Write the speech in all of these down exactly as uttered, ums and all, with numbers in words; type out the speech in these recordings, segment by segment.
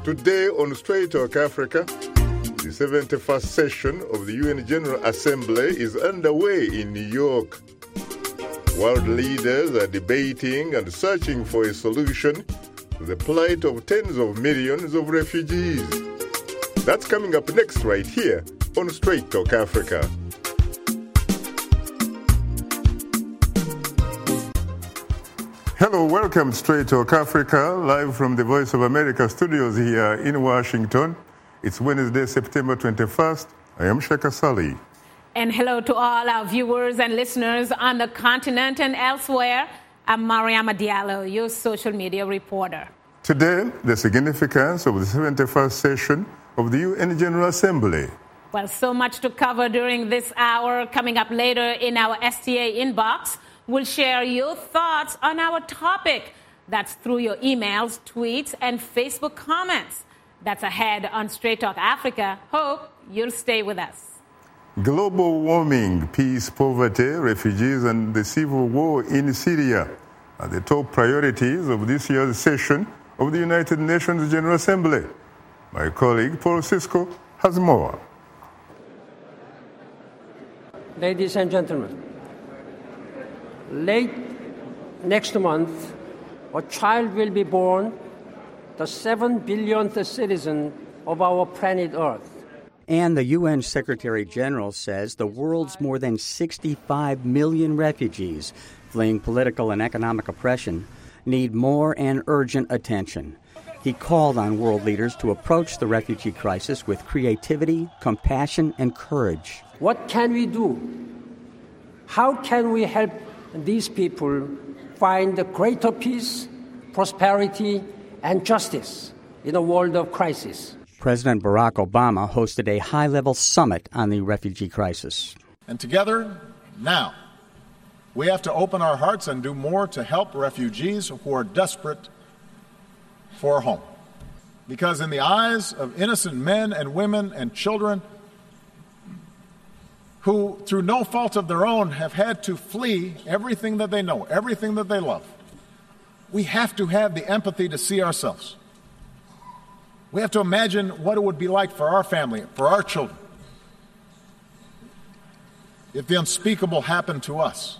Today on Straight Talk Africa, the seventy-first session of the U N General Assembly is underway in New York. World leaders are debating and searching for a solution to the plight of tens of millions of refugees. That's coming up next right here on Straight Talk Africa. Hello, welcome to Straight Talk Africa, live from the Voice of America studios here in Washington. It's Wednesday, September twenty-first. I am Sheka Sali. And hello to all our viewers and listeners on the continent and elsewhere. I'm Mariama Diallo, your social media reporter. Today, the significance of the seventy-first session of the U N General Assembly. Well, so much to cover during this hour. Coming up later in our S T A inbox, we'll share your thoughts on our topic. That's through your emails, tweets, and Facebook comments. That's ahead on Straight Talk Africa. Hope you'll stay with us. Global warming, peace, poverty, refugees, and the civil war in Syria are the top priorities of this year's session of the United Nations General Assembly. My colleague Paul Cisco has more. Ladies and gentlemen, late next month, a child will be born, the seven billionth citizen of our planet Earth. And the U N Secretary General says the world's more than sixty-five million refugees fleeing political and economic oppression need more and urgent attention. He called on world leaders to approach the refugee crisis with creativity, compassion, and courage. What can we do? How can we help these people find greater peace, prosperity, and justice in a world of crisis? President Barack Obama hosted a high-level summit on the refugee crisis. And together, now, we have to open our hearts and do more to help refugees who are desperate for a home. Because in the eyes of innocent men and women and children who, through no fault of their own, have had to flee everything that they know, everything that they love, we have to have the empathy to see ourselves. We have to imagine what it would be like for our family, for our children, if the unspeakable happened to us.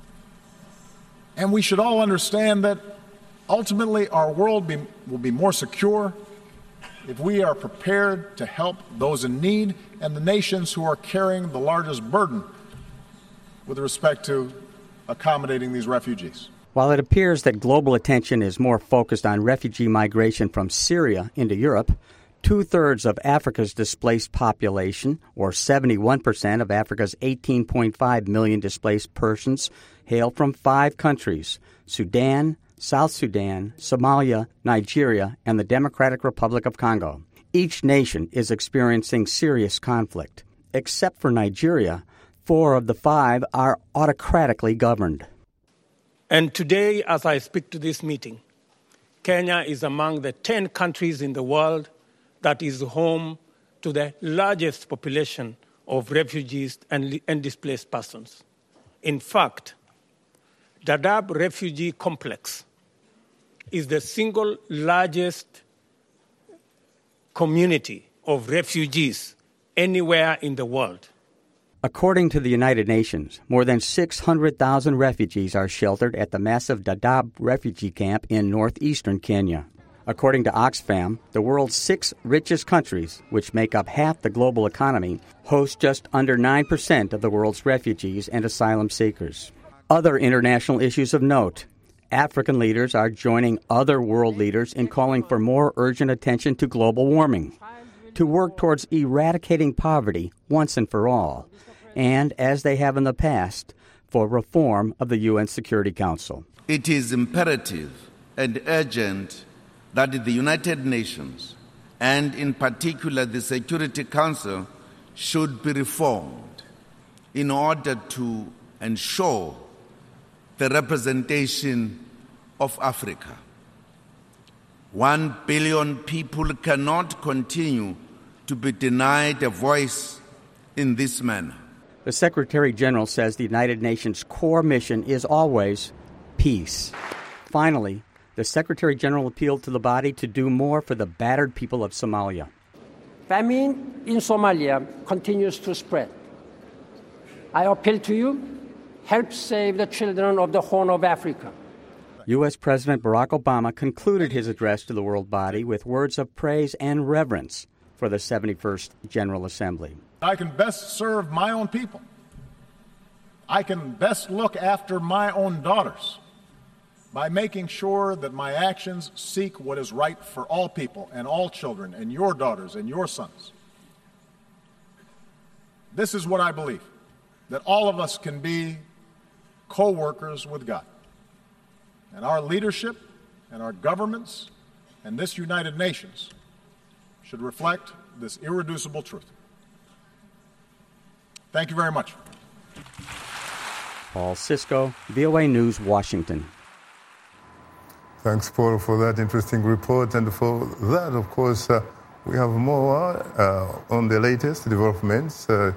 And we should all understand that ultimately our world be, will be more secure if we are prepared to help those in need and the nations who are carrying the largest burden with respect to accommodating these refugees. While it appears that global attention is more focused on refugee migration from Syria into Europe, two-thirds of Africa's displaced population, or seventy-one percent of Africa's eighteen point five million displaced persons, hail from five countries: Sudan, South Sudan, Somalia, Nigeria, and the Democratic Republic of Congo. Each nation is experiencing serious conflict. Except for Nigeria, four of the five are autocratically governed. And today, as I speak to this meeting, Kenya is among the ten countries in the world that is home to the largest population of refugees and, and displaced persons. In fact, Dadaab Refugee Complex is the single largest community of refugees anywhere in the world. According to the United Nations, more than six hundred thousand refugees are sheltered at the massive Dadaab refugee camp in northeastern Kenya. According to Oxfam, the world's six richest countries, which make up half the global economy, host just under nine percent of the world's refugees and asylum seekers. Other international issues of note. African leaders are joining other world leaders in calling for more urgent attention to global warming, to work towards eradicating poverty once and for all, and, as they have in the past, for reform of the U N Security Council. It is imperative and urgent that the United Nations, and in particular the Security Council, should be reformed in order to ensure the representation of Africa. One billion people cannot continue to be denied a voice in this manner. The Secretary General says the United Nations core mission is always peace. Finally, The Secretary General appealed to the body to do more for the battered people of Somalia. Famine in Somalia continues to spread. I appeal to you, help save the children of the Horn of Africa. U S. President Barack Obama concluded his address to the world body with words of praise and reverence for the seventy-first General Assembly. I can best serve my own people. I can best look after my own daughters by making sure that my actions seek what is right for all people and all children and your daughters and your sons. This is what I believe, that all of us can be co-workers with God. And our leadership and our governments and this United Nations should reflect this irreducible truth. Thank you very much. Paul Cisco, V O A News, Washington. Thanks, Paul, for that interesting report. And for that, of course, uh, we have more uh, on the latest developments uh,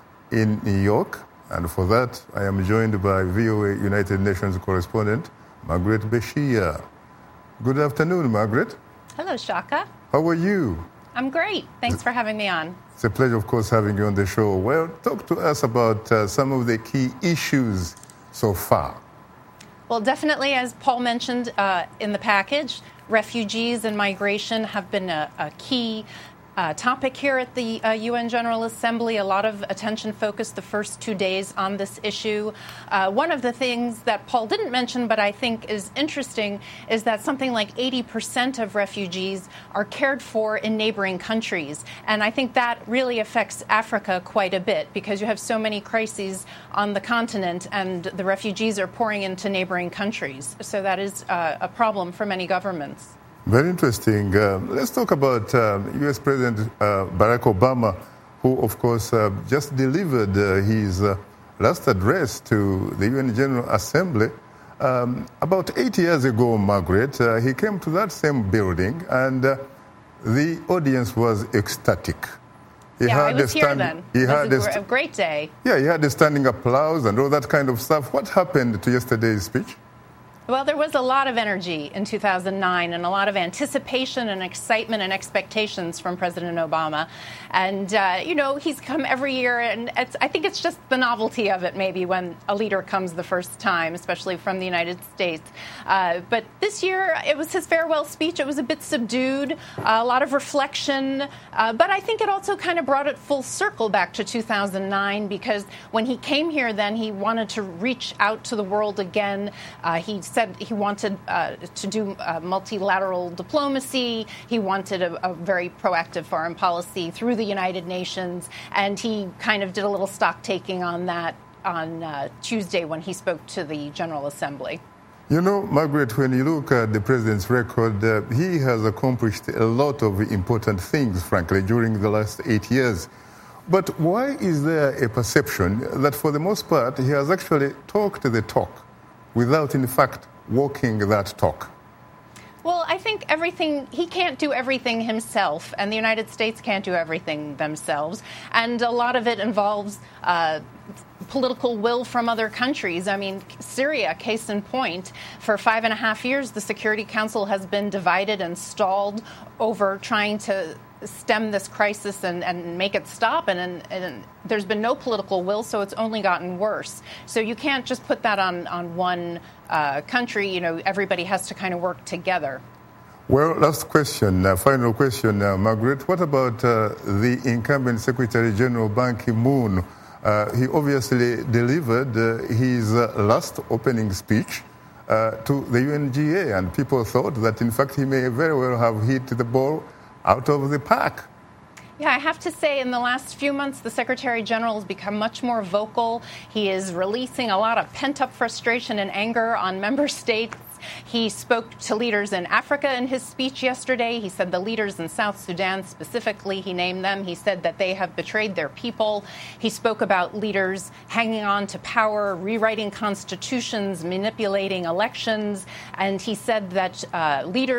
in New York. And for that, I am joined by V O A United Nations correspondent, Margaret Beshear. Good afternoon, Margaret. Hello, Shaka. How are you? I'm great. Thanks for having me on. It's a pleasure, of course, having you on the show. Well, talk to us about uh, some of the key issues so far. Well, definitely, as Paul mentioned uh, in the package, refugees and migration have been a, a key uh, topic here at the uh, U N General Assembly. A lot of attention focused the first two days on this issue. Uh, one of the things that Paul didn't mention, but I think is interesting, is that something like eighty percent of refugees are cared for in neighboring countries. And I think that really affects Africa quite a bit because you have so many crises on the continent and the refugees are pouring into neighboring countries. So that is uh, a problem for many governments. Very interesting. Uh, let's talk about uh, U S. President uh, Barack Obama, who, of course, uh, just delivered uh, his uh, last address to the U N General Assembly. Um, about eight years ago, Margaret, uh, he came to that same building, and uh, the audience was ecstatic. He yeah, had I was a here stand- then. He it had was a, a, st- a great day. Yeah, he had a standing applause and all that kind of stuff. What happened to yesterday's speech? Well, there was a lot of energy in two thousand nine and a lot of anticipation and excitement and expectations from President Obama. And, uh, you know, he's come every year, and it's, I think it's just the novelty of it maybe when a leader comes the first time, especially from the United States. Uh, but this year, it was his farewell speech. It was a bit subdued, uh, a lot of reflection. Uh, but I think it also kind of brought it full circle back to two thousand nine because when he came here then, he wanted to reach out to the world again. Uh, he said he wanted uh, to do uh, multilateral diplomacy. He wanted a, a very proactive foreign policy through the United Nations, and he kind of did a little stock taking on that on uh, Tuesday when he spoke to the General Assembly. You know, Margaret, when you look at the president's record, uh, he has accomplished a lot of important things, frankly, during the last eight years. But why is there a perception that, for the most part, he has actually talked the talk without, in fact, walking that talk? Well, I think everything, he can't do everything himself, and the United States can't do everything themselves. And a lot of it involves uh, political will from other countries. I mean, Syria, case in point, for five and a half years, the Security Council has been divided and stalled over trying to stem this crisis and, and make it stop. And, and, and there's been no political will, so it's only gotten worse. So you can't just put that on, on one uh, country. You know, everybody has to kind of work together. Well, last question, uh, final question, uh, Margaret. What about uh, the incumbent Secretary General Ban Ki-moon? Uh, he obviously delivered uh, his uh, last opening speech uh, to the U N G A, and people thought that, in fact, he may very well have hit the ball out of the park. Yeah, I have to say, in the last few months, the Secretary General has become much more vocal. He is releasing a lot of pent-up frustration and anger on member states. He spoke to leaders in Africa in his speech yesterday. He said the leaders in South Sudan specifically, he named them. He said that they have betrayed their people. He spoke about leaders hanging on to power, rewriting constitutions, manipulating elections. And he said that uh, leaders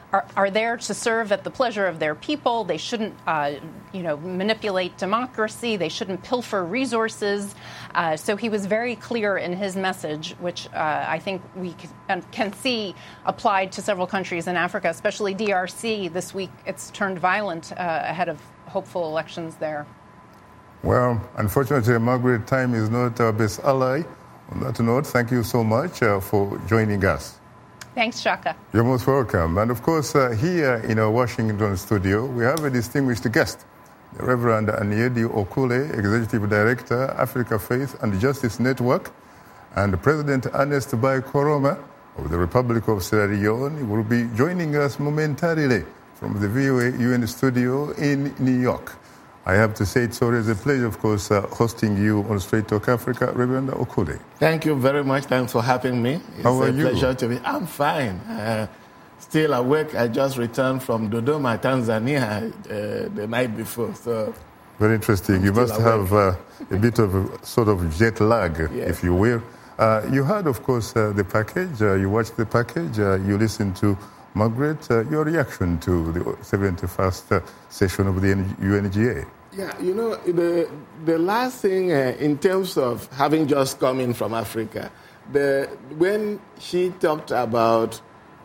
are, are there to serve at the pleasure of their people. They shouldn't, uh, you know, manipulate democracy. They shouldn't pilfer resources. Uh, so he was very clear in his message, which uh, I think we can, can see applied to several countries in Africa, especially D R C. This week, it's turned violent uh, ahead of hopeful elections there. Well, unfortunately, Margaret, time is not our best ally. On that note, thank you so much uh, for joining us. Thanks, Shaka. You're most welcome. And of course, uh, here in our Washington studio, we have a distinguished guest, the Reverend Anyedi Okule, Executive Director, Africa Faith and Justice Network, and President Ernest Bai Koroma of the Republic of Sierra Leone will be joining us momentarily from the V O A U N studio in New York. I have to say it's always a pleasure, of course, uh, hosting you on Straight Talk Africa, Reverend Okule. Thank you very much. Thanks for having me. It's How are a you? pleasure to be. I'm fine. Uh, still awake. I just returned from Dodoma, Tanzania, uh, the night before. So very interesting. I'm you must awake. have uh, a bit of a sort of jet lag, yes. if you will. Uh, you heard, of course, uh, the package. Uh, you watched the package. Uh, you listened to Margaret. Uh, your reaction to the seventy-first uh, session of the U N G A. Yeah, you know, the the last thing uh, in terms of having just come in from Africa, the when she talked about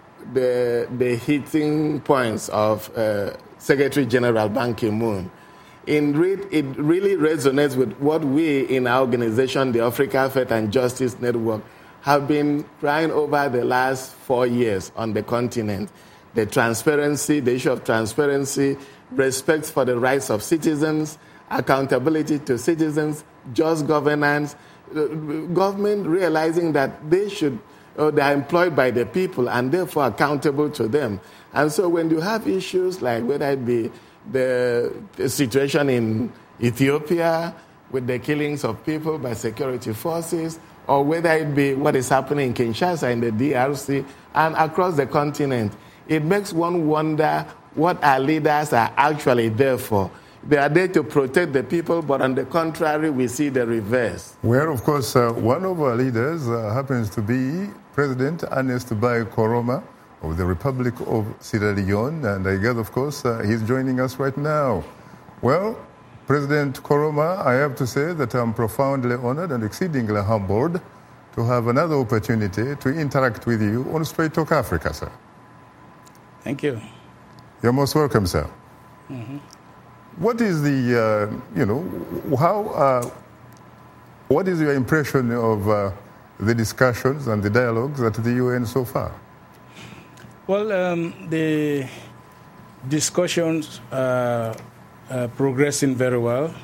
the the hitting points of uh, Secretary General Ban Ki-moon, in re- it really resonates with what we in our organization, the Africa Faith and Justice Network, have been crying over the last four years on the continent. The transparency, the issue of transparency, respect for the rights of citizens, accountability to citizens, just governance, government realizing that they should, uh, they are employed by the people and therefore accountable to them. And so when you have issues like whether it be the, the situation in Ethiopia with the killings of people by security forces, or whether it be what is happening in Kinshasa in the D R C and across the continent, it makes one wonder what our leaders are actually there for. They are there to protect the people, but on the contrary, we see the reverse. Well, of course, uh, one of our leaders uh, happens to be President Ernest Bai Koroma of the Republic of Sierra Leone, and I guess, of course, uh, he's joining us right now. Well, President Koroma, I have to say that I'm profoundly honored and exceedingly humbled to have another opportunity to interact with you on Straight Talk Africa, sir. Thank you. You're most welcome, sir. Mm-hmm. What is the, uh, you know, how, uh, what is your impression of uh, the discussions and the dialogues at the U N so far? Well, um, the discussions are uh, progressing very well.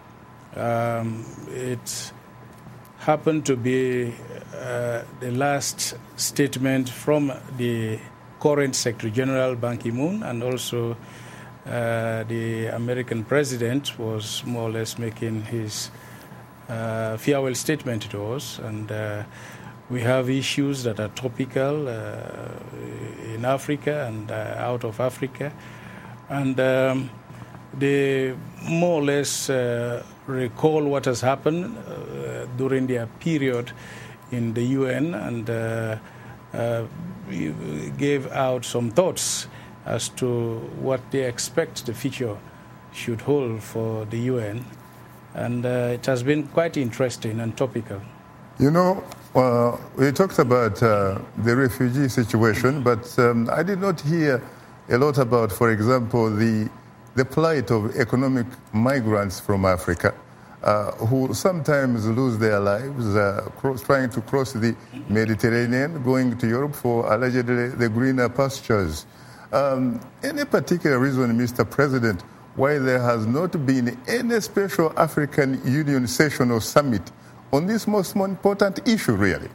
Um, it happened to be uh, the last statement from the current Secretary General Ban Ki-moon, and also uh, the American president was more or less making his uh, farewell statement to us. And uh, we have issues that are topical uh, in Africa and uh, out of Africa. And um, they more or less uh, recall what has happened uh, during their period in the U N, and uh, uh, we gave out some thoughts as to what they expect the future should hold for the U N. And uh, it has been quite interesting and topical. You know, uh, we talked about uh, the refugee situation, but um, I did not hear a lot about, for example, the, the plight of economic migrants from Africa. Uh, who sometimes lose their lives uh, cross, trying to cross the Mediterranean, going to Europe for allegedly the greener pastures. Um, any particular reason, Mister President, why there has not been any special African Union session or summit on this most important issue, really?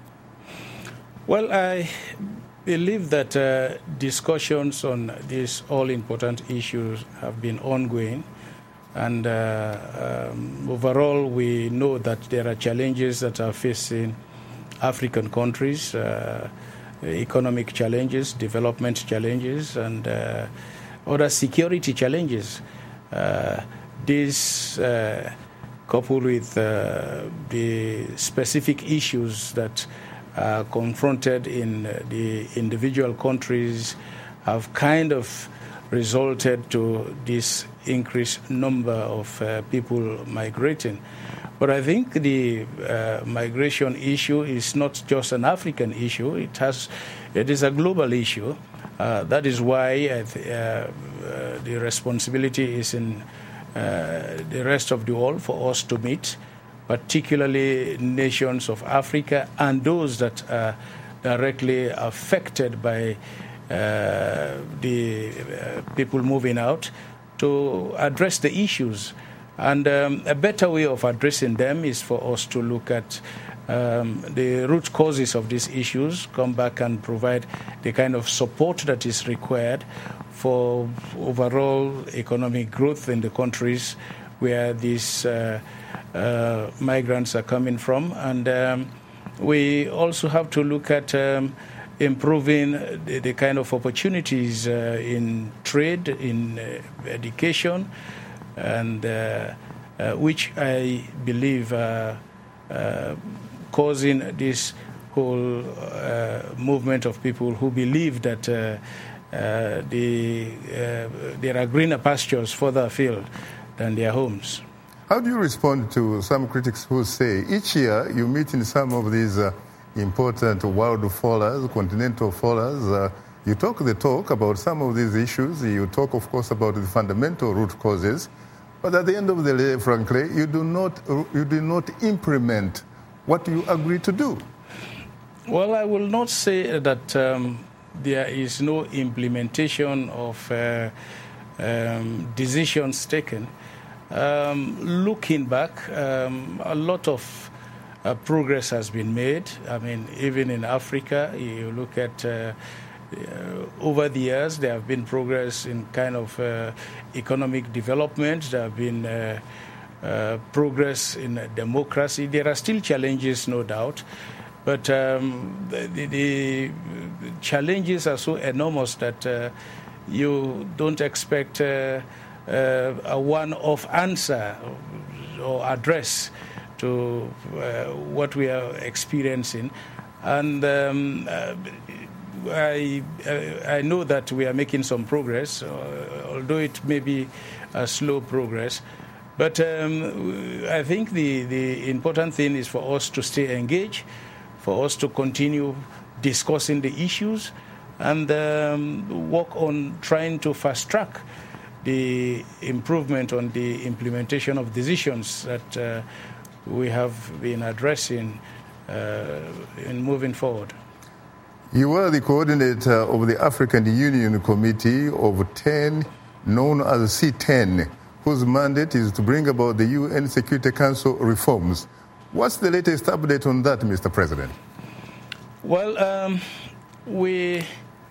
Well, I believe that uh, discussions on these all-important issues have been ongoing. And uh, um, overall, we know that there are challenges that are facing African countries, uh, economic challenges, development challenges, and uh, other security challenges. Uh, this, uh, coupled with uh, the specific issues that are confronted in the individual countries, have kind of resulted to this increased number of uh, people migrating. But I think the uh, migration issue is not just an African issue. It has, it is a global issue. Uh, that is why I th- uh, uh, the responsibility is in uh, the rest of the world for us to meet, particularly nations of Africa and those that are directly affected by uh, the uh, people moving out, to address the issues. And um, a better way of addressing them is for us to look at um, the root causes of these issues, come back and provide the kind of support that is required for overall economic growth in the countries where these uh, uh, migrants are coming from. And um, we also have to look at um, improving the, the kind of opportunities uh, in trade, in uh, education, and uh, uh, which I believe are uh, causing this whole uh, movement of people who believe that uh, uh, the, uh, there are greener pastures further afield than their homes. How do you respond to some critics who say each year you meet in some of these uh, important world forums, continental forums, uh, you talk the talk about some of these issues, you talk, of course, about the fundamental root causes, but at the end of the day, frankly, you do not you do not implement what you agree to do? Well, I will not say that um, there is no implementation of uh, um, decisions taken. Um, looking back, um, a lot of uh, progress has been made. I mean, even in Africa, you look at uh, Uh, over the years, there have been progress in kind of uh, economic development. There have been uh, uh, progress in democracy. There are still challenges, no doubt, but um, the, the challenges are so enormous that uh, you don't expect uh, uh, a one-off answer or address to uh, what we are experiencing. And um, uh, I, I know that we are making some progress, uh, although it may be a slow progress. But um, I think the, the important thing is for us to stay engaged, for us to continue discussing the issues, and um, work on trying to fast-track the improvement on the implementation of decisions that uh, we have been addressing uh, in moving forward. You are the coordinator of the African Union Committee of ten, known as C ten, whose mandate is to bring about the U N Security Council reforms. What's the latest update on that, Mister President? Well, um, we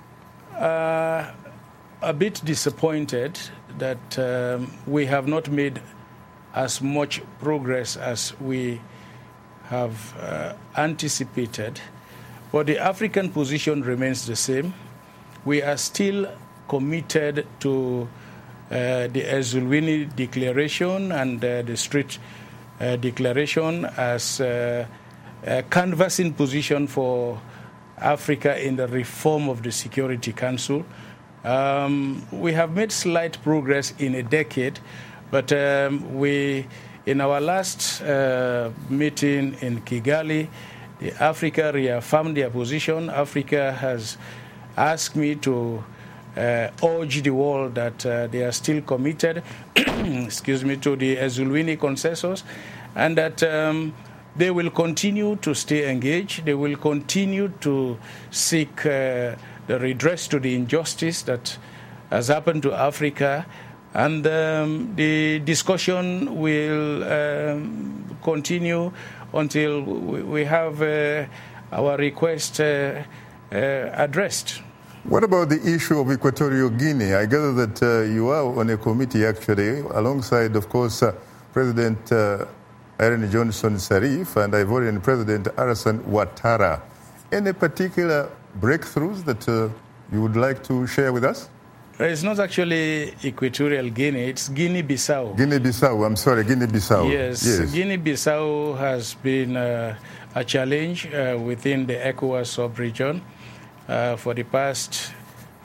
are a bit disappointed that um, we have not made as much progress as we have uh, anticipated. But the African position remains the same. We are still committed to uh, the Ezulwini Declaration and uh, the Street uh, Declaration as uh, a canvassing position for Africa in the reform of the Security Council. Um, we have made slight progress in a decade, but um, we, in our last uh, meeting in Kigali, The Africa reaffirmed their position. Africa has asked me to uh, urge the world that uh, they are still committed, excuse me, to the Ezulwini consensus, and that um, they will continue to stay engaged. They will continue to seek uh, the redress to the injustice that has happened to Africa, and um, the discussion will um, continue until we have uh, our request uh, uh, addressed. What about the issue of Equatorial Guinea? I gather that uh, you are on a committee, actually, alongside, of course, uh, President uh, Ellen Johnson Sirleaf and Ivorian President Alassane Ouattara. Any particular breakthroughs that uh, you would like to share with us? It's not actually Equatorial Guinea, it's Guinea-Bissau. Guinea-Bissau, I'm sorry, Guinea-Bissau. Yes, yes. Guinea-Bissau has been uh, a challenge uh, within the ECOWAS sub-region uh, for the past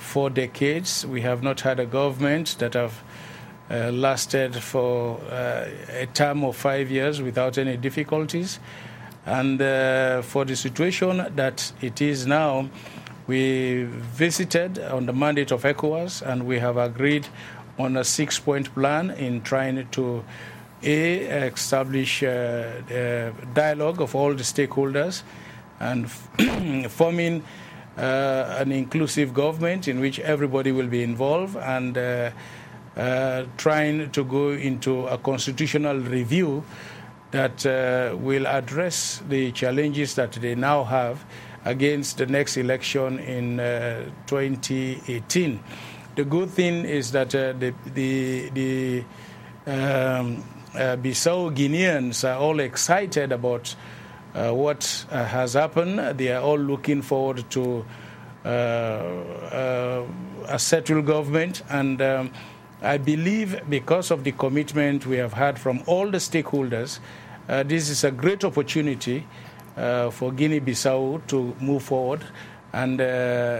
four decades. We have not had a government that have uh, lasted for uh, a term of five years without any difficulties. And uh, for the situation that it is now, we visited on the mandate of ECOWAS, and we have agreed on a six-point plan in trying to A, establish uh, a dialogue of all the stakeholders and forming uh, an inclusive government in which everybody will be involved, and uh, uh, trying to go into a constitutional review that uh, will address the challenges that they now have against the next election in uh, twenty eighteen. The good thing is that uh, the, the, the um, uh, Bissau Guineans are all excited about uh, what uh, has happened. They are all looking forward to uh, uh, a settled government, and um, I believe because of the commitment we have had from all the stakeholders, uh, this is a great opportunity uh, for Guinea-Bissau to move forward and uh,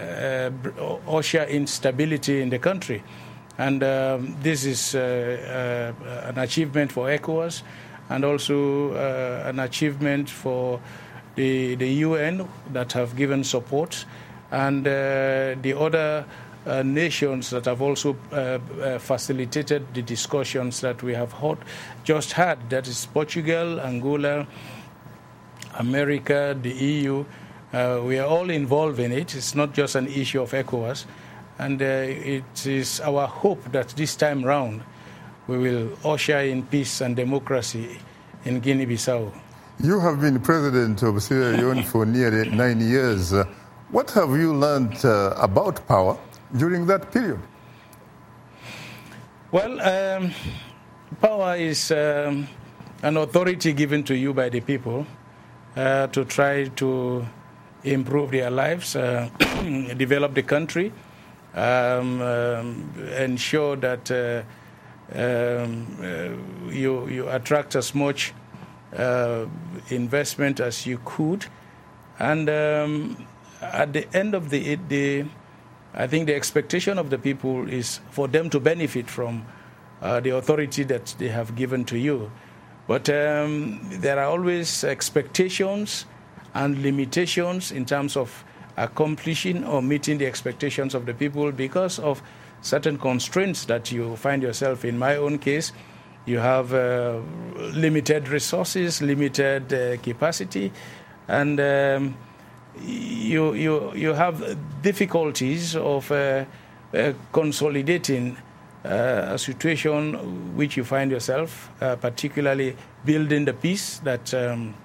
uh, usher in stability in the country. And um, this is uh, uh, an achievement for ECOWAS, and also uh, an achievement for the, the U N that have given support, and uh, the other uh, nations that have also uh, uh, facilitated the discussions that we have had, just had, that is Portugal, Angola, America, the E U. Uh, we are all involved in it. It's not just an issue of ECOWAS. And uh, it is our hope that this time round we will usher in peace and democracy in Guinea-Bissau. You have been president of Sierra Leone for nearly nine years. Uh, what have you learned uh, about power during that period? Well, um, power is um, an authority given to you by the people uh, to try to improve their lives, uh, develop the country, um, um, ensure that uh, um, uh, you, you attract as much uh, investment as you could. And um, at the end of the day, I think the expectation of the people is for them to benefit from uh, the authority that they have given to you. But um, there are always expectations and limitations in terms of accomplishing or meeting the expectations of the people because of certain constraints that you find yourself in. My own case, you have uh, limited resources, limited uh, capacity, and um, you, you, you have difficulties of uh, uh, consolidating uh, a situation which you find yourself, uh, particularly building the peace that um,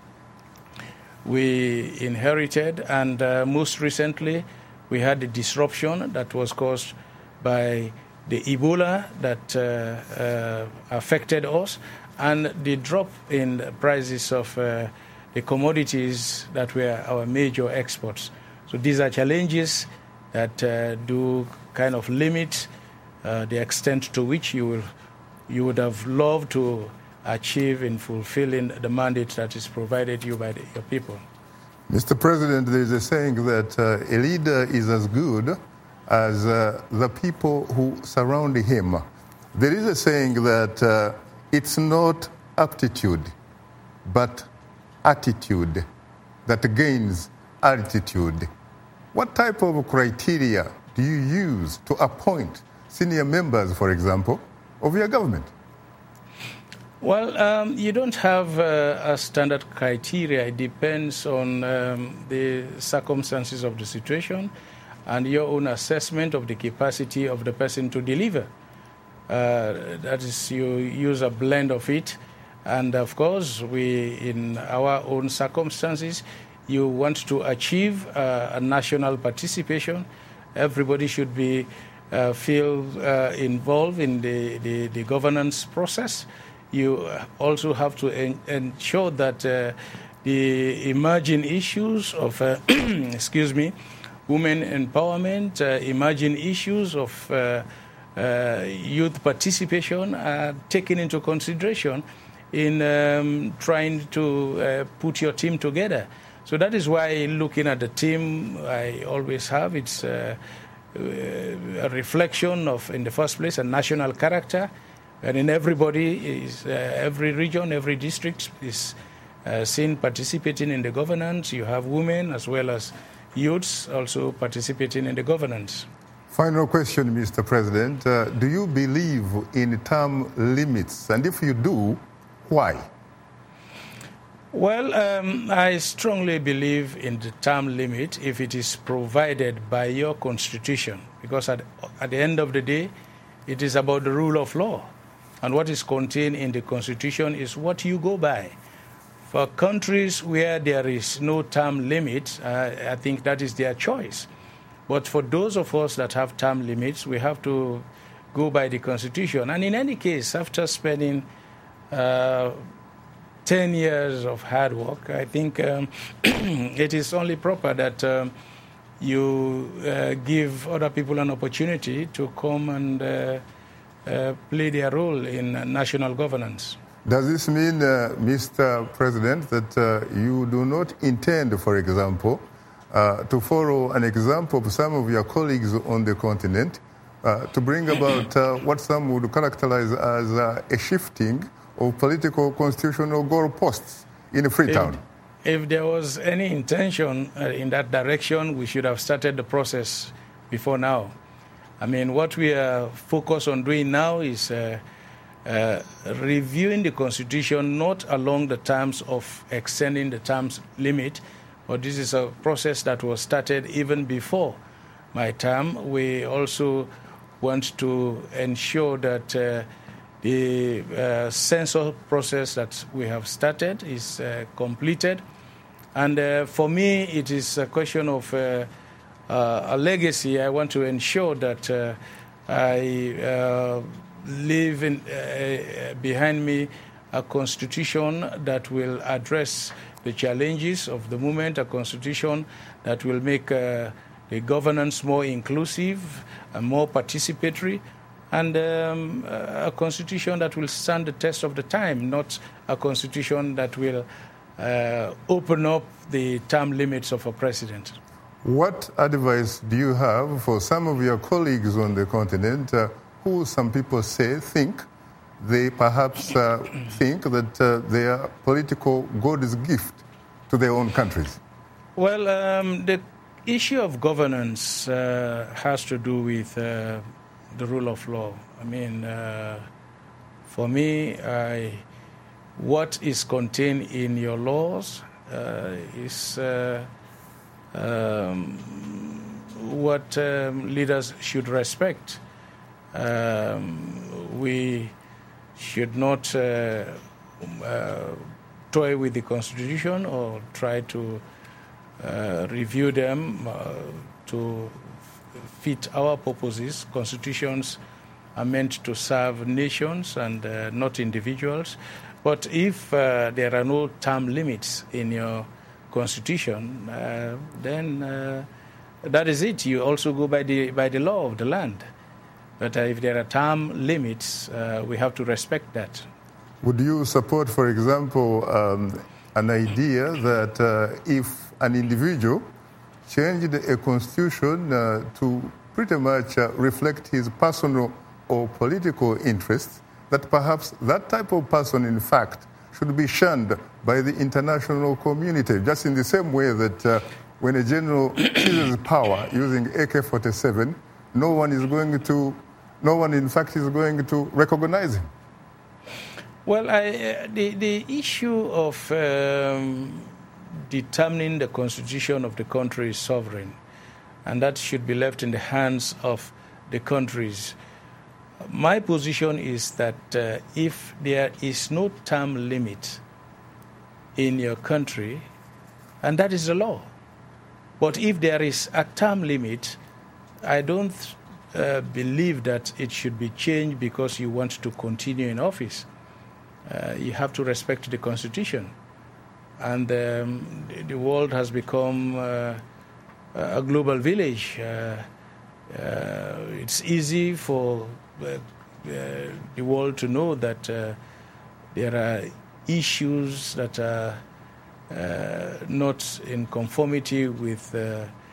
we inherited, and uh, most recently we had the disruption that was caused by the Ebola that uh, uh, affected us, and the drop in the prices of uh, the commodities that were our major exports. So these are challenges that uh, do kind of limit uh, the extent to which you will, you would have loved to achieve in fulfilling the mandate that is provided you by the, your people. Mister President, there is a saying that uh, a leader is as good as uh, the people who surround him. There is a saying that uh, it's not aptitude, but attitude that gains altitude. What type of criteria do you use to appoint senior members, for example, of your government? Well, um, you don't have uh, a standard criteria. It depends on um, the circumstances of the situation and your own assessment of the capacity of the person to deliver. Uh, that is, you use a blend of it. And of course, we, in our own circumstances, you want to achieve uh, a national participation. Everybody should be uh, feel uh, involved in the, the, the governance process. You also have to en- ensure that uh, the emerging issues of, uh, excuse me, women empowerment, uh, emerging issues of uh, uh, youth participation are taken into consideration in um, trying to uh, put your team together. So that is why looking at the team I always have, it's uh, a reflection of, in the first place, a national character, wherein everybody is, uh, every region, every district is uh, seen participating in the governance. You have women as well as youths also participating in the governance. Final question, Mister President. Uh, do you believe in term limits? And if you do, why? Well, um, I strongly believe in the term limit if it is provided by your constitution, because at, at the end of the day, it is about the rule of law. And what is contained in the constitution is what you go by. For countries where there is no term limit, uh, I think that is their choice. But for those of us that have term limits, we have to go by the constitution. And in any case, after spending uh, ten years of hard work, I think um, it is only proper that um, you uh, give other people an opportunity to come and uh, uh, play their role in uh, national governance. Does this mean, uh, Mister President, that uh, you do not intend, for example, uh, to follow an example of some of your colleagues on the continent uh, to bring about uh, what some would characterize as uh, a shifting of political constitutional goalposts in Freetown? If, if there was any intention uh, in that direction, we should have started the process before now. I mean, what we are focused on doing now is uh, uh, reviewing the Constitution, not along the terms of extending the terms limit, but this is a process that was started even before my term. We also want to ensure that uh, the uh, censor process that we have started is uh, completed. And uh, for me, it is a question of uh, uh, a legacy. I want to ensure that uh, I uh, leave in, uh, behind me a constitution that will address the challenges of the moment, a constitution that will make uh, the governance more inclusive and more participatory, and um, a constitution that will stand the test of the time, not a constitution that will uh, open up the term limits of a president. What advice do you have for some of your colleagues on the continent uh, who some people say think they perhaps uh, think that uh, their political God's gift to their own countries? Well, um, the issue of governance uh, has to do with uh, the rule of law. I mean, uh, for me, I, what is contained in your laws uh, is uh, um, what um, leaders should respect. Um, we should not uh, uh, toy with the Constitution or try to uh, review them uh, to fit our purposes. Constitutions are meant to serve nations and uh, not individuals. But if uh, there are no term limits in your constitution, uh, then uh, that is it. You also go by the by the law of the land. But uh, if there are term limits, uh, we have to respect that. Would you support, for example, um, an idea that uh, if an individual changed a constitution uh, to pretty much uh, reflect his personal or political interests, that perhaps that type of person, in fact, should be shunned by the international community, just in the same way that uh, when a general seizes power using A K forty-seven, no one is going to, no one, in fact, is going to recognize him? Well, I, uh, the, the issue of um, determining the constitution of the country is sovereign, and that should be left in the hands of the countries. My position is that uh, if there is no term limit in your country, and that is the law, but if there is a term limit, I don't uh, believe that it should be changed because you want to continue in office. Uh, you have to respect the Constitution. And um, the, the world has become uh, a global village. Uh, uh, it's easy for uh, uh, the world to know that uh, there are issues that are uh, not in conformity with uh,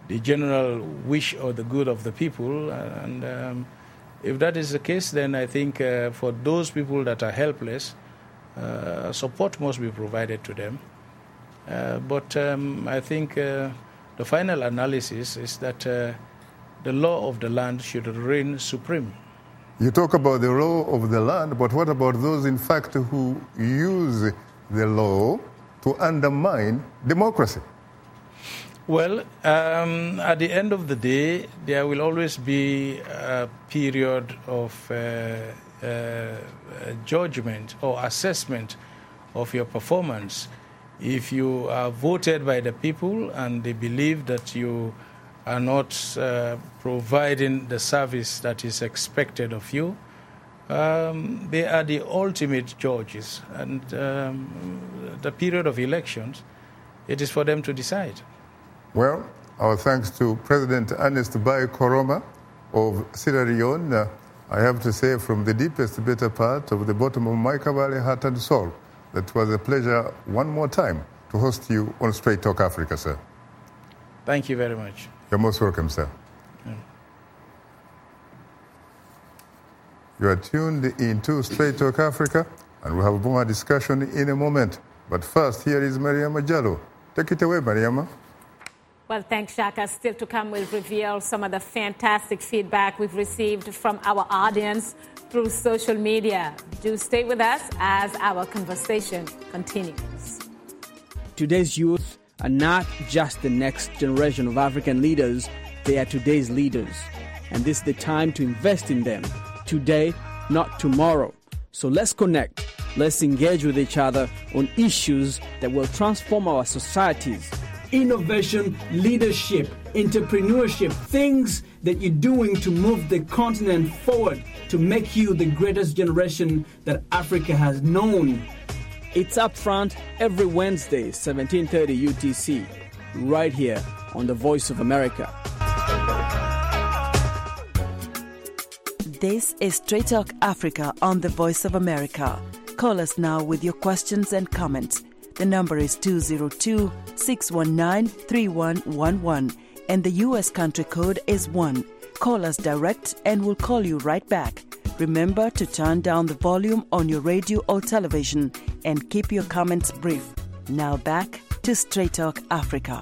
the general wish or the good of the people. And um, if that is the case, then I think uh, for those people that are helpless, uh, support must be provided to them. Uh, but um, I think uh, the final analysis is that uh, the law of the land should reign supreme. You talk about the law of the land, but what about those, in fact, who use the law to undermine democracy? Well, um, at the end of the day, there will always be a period of uh, uh, judgment or assessment of your performance. If you are voted by the people and they believe that you are not uh, providing the service that is expected of you, um, they are the ultimate judges. And um, the period of elections, it is for them to decide. Well, our thanks to President Ernest Bai Koroma of Sierra Leone. Uh, I have to say, from the deepest, better part of the bottom of my Kabale heart and soul, that was a pleasure one more time to host you on Straight Talk Africa, sir. Thank you very much. You're most welcome, sir. Yeah. You are tuned into Straight Talk Africa, and we'll have more discussion in a moment. But first, here is Mariama Jallo. Take it away, Mariama. Well, thanks, Shaka. Still to come, we'll reveal some of the fantastic feedback we've received from our audience through social media. Do stay with us as our conversation continues. Today's youth are not just the next generation of African leaders, they are today's leaders. And this is the time to invest in them. Today, not tomorrow. So let's connect. Let's engage with each other on issues that will transform our societies. Innovation, leadership, entrepreneurship, things that you're doing to move the continent forward, to make you the greatest generation that Africa has known. It's Upfront every Wednesday, seventeen thirty U T C, right here on the Voice of America. This is Straight Talk Africa on the Voice of America. Call us now with your questions and comments. The number is two zero two, six one nine, three one one one, and the U S country code is one. Call us direct and we'll call you right back. Remember to turn down the volume on your radio or television and keep your comments brief. Now back to Straight Talk Africa.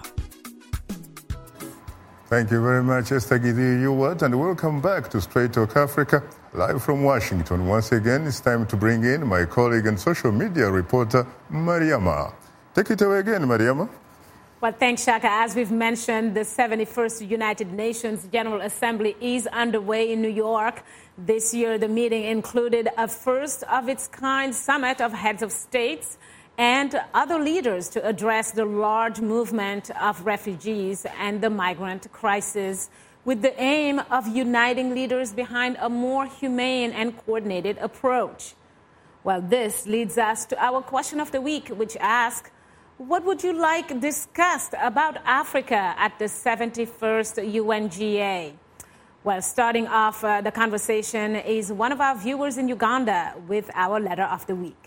Thank you very much, Esther Gidi-Ewart, and welcome back to Straight Talk Africa, live from Washington. Once again, it's time to bring in my colleague and social media reporter, Mariama. Take it away again, Mariama. Well, thanks, Shaka. As we've mentioned, the seventy-first United Nations General Assembly is underway in New York. This year, the meeting included a first-of-its-kind summit of heads of states and other leaders to address the large movement of refugees and the migrant crisis, with the aim of uniting leaders behind a more humane and coordinated approach. Well, this leads us to our question of the week, which asks, what would you like discussed about Africa at the seventy-first U N G A? Well, starting off uh, the conversation is one of our viewers in Uganda with our letter of the week.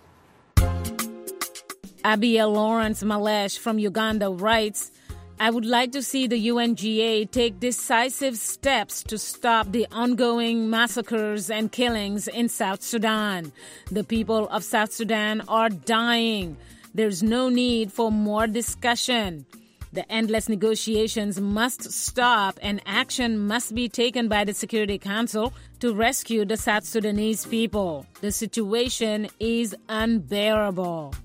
Abiel Lawrence Malesh from Uganda writes, I would like to see the U N G A take decisive steps to stop the ongoing massacres and killings in South Sudan. The people of South Sudan are dying. There's no need for more discussion. The endless negotiations must stop and action must be taken by the Security Council to rescue the South Sudanese people. The situation is unbearable.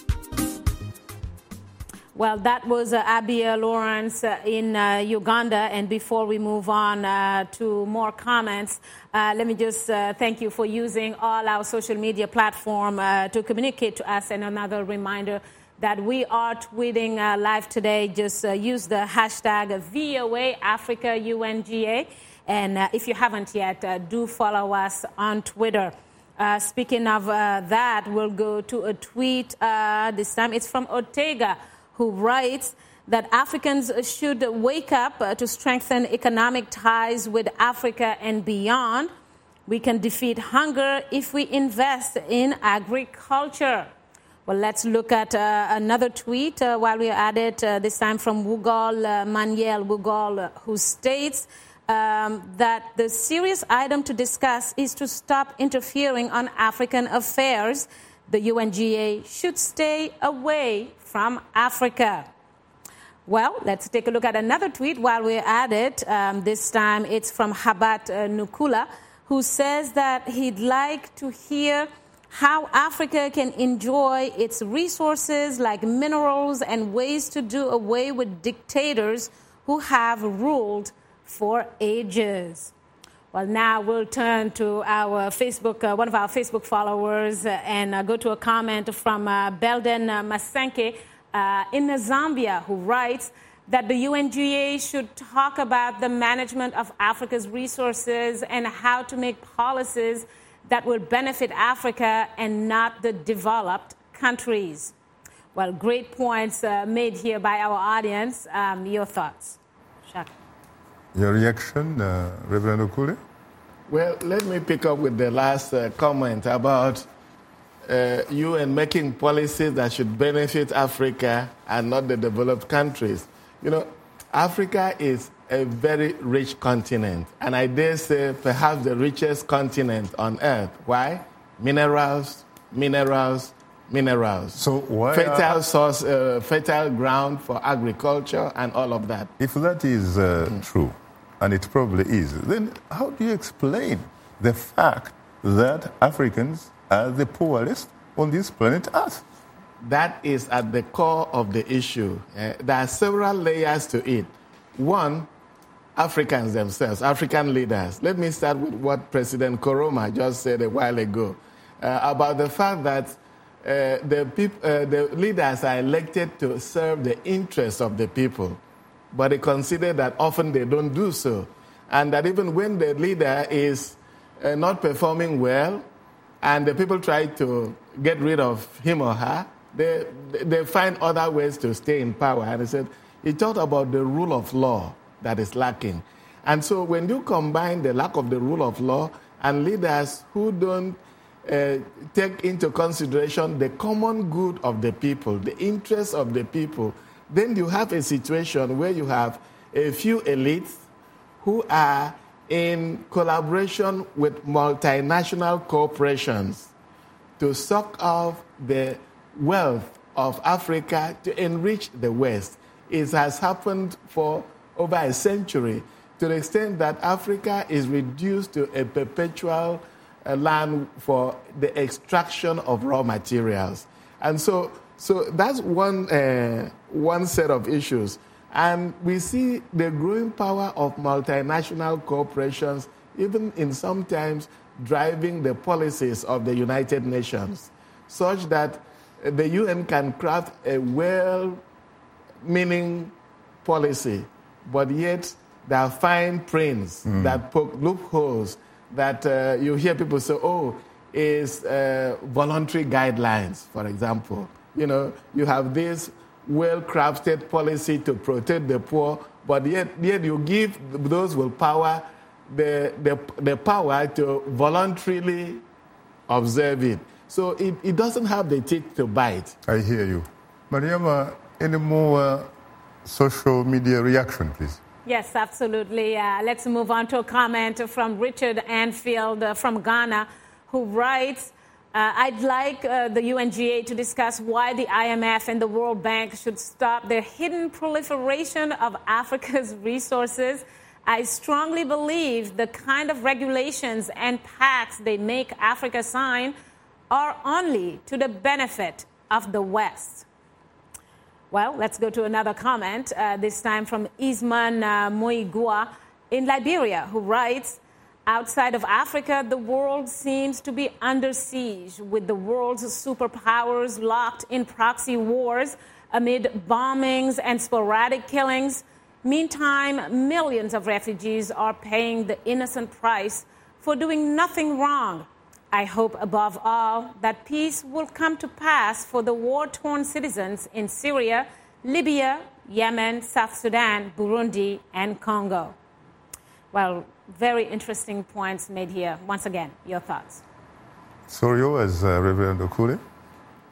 Well, that was uh, Abia Lawrence uh, in uh, Uganda. And before we move on uh, to more comments, uh, let me just uh, thank you for using all our social media platform uh, to communicate to us. And another reminder that we are tweeting uh, live today. Just uh, use the hashtag V O A Africa U N G A. And uh, if you haven't yet, uh, do follow us on Twitter. Uh, speaking of uh, that, we'll go to a tweet. Uh, this time it's from Ortega, who writes that Africans should wake up uh, to strengthen economic ties with Africa and beyond. We can defeat hunger if we invest in agriculture. Well, let's look at uh, another tweet uh, while we're at it, uh, this time from Wugol, uh, Manuel Wugol, uh, who states um, that the serious item to discuss is to stop interfering on African affairs. The U N G A should stay away from Africa. Well, let's take a look at another tweet while we're at it. Um, this time it's from Habat uh, Nukula, who says that he'd like to hear how Africa can enjoy its resources like minerals and ways to do away with dictators who have ruled for ages. Well, now we'll turn to our Facebook, uh, one of our Facebook followers, uh, and uh, go to a comment from uh, Belden uh, Masenke uh, in Zambia, who writes that the U N G A should talk about the management of Africa's resources and how to make policies that will benefit Africa and not the developed countries. Well, great points uh, made here by our audience. Um, your thoughts? Shaka. Your reaction, uh, Reverend Okule? Well, let me pick up with the last uh, comment about uh, U N making policies that should benefit Africa and not the developed countries. You know, Africa is a very rich continent, and I dare say perhaps the richest continent on earth. Why? Minerals, minerals, minerals. So why fertile are... source, uh, fertile ground for agriculture and all of that. If that is uh, mm. true, and it probably is, then how do you explain the fact that Africans are the poorest on this planet Earth? That is at the core of the issue. Uh, there are several layers to it. One, Africans themselves, African leaders. Let me start with what President Koroma just said a while ago uh, about the fact that uh, the, peop- uh, the leaders are elected to serve the interests of the people, but they consider that often they don't do so, and that even when the leader is uh, not performing well and the people try to get rid of him or her, they, they find other ways to stay in power. And he said, he talked about the rule of law that is lacking. And so when you combine the lack of the rule of law and leaders who don't uh, take into consideration the common good of the people, the interests of the people, then you have a situation where you have a few elites who are in collaboration with multinational corporations to suck off the wealth of Africa to enrich the West. It has happened for over a century, to the extent that Africa is reduced to a perpetual uh, land for the extraction of raw materials. And so, so that's one, uh, one set of issues. And we see the growing power of multinational corporations, even in sometimes driving the policies of the United Nations, such that the U N can craft a well-meaning policy, but yet there are fine prints mm. that poke loopholes that uh, you hear people say, oh, is uh, voluntary guidelines, for example. You know, you have this well-crafted policy to protect the poor, but yet, yet you give those with power the, the, the power to voluntarily observe it. So it, it doesn't have the teeth to bite. I hear you. Mariama, any more uh, social media reaction, please? Yes, absolutely. Uh, let's move on to a comment from Richard Anfield uh, from Ghana, who writes, uh, I'd like uh, the U N G A to discuss why the I M F and the World Bank should stop their hidden proliferation of Africa's resources. I strongly believe the kind of regulations and pacts they make Africa sign are only to the benefit of the West. Well, let's go to another comment, uh, this time from Isman uh, Moigua in Liberia, who writes, outside of Africa, the world seems to be under siege, with the world's superpowers locked in proxy wars amid bombings and sporadic killings. Meantime, millions of refugees are paying the innocent price for doing nothing wrong. I hope, above all, that peace will come to pass for the war-torn citizens in Syria, Libya, Yemen, South Sudan, Burundi, and Congo. Well, very interesting points made here. Once again, your thoughts. So yours, uh, Reverend Okule?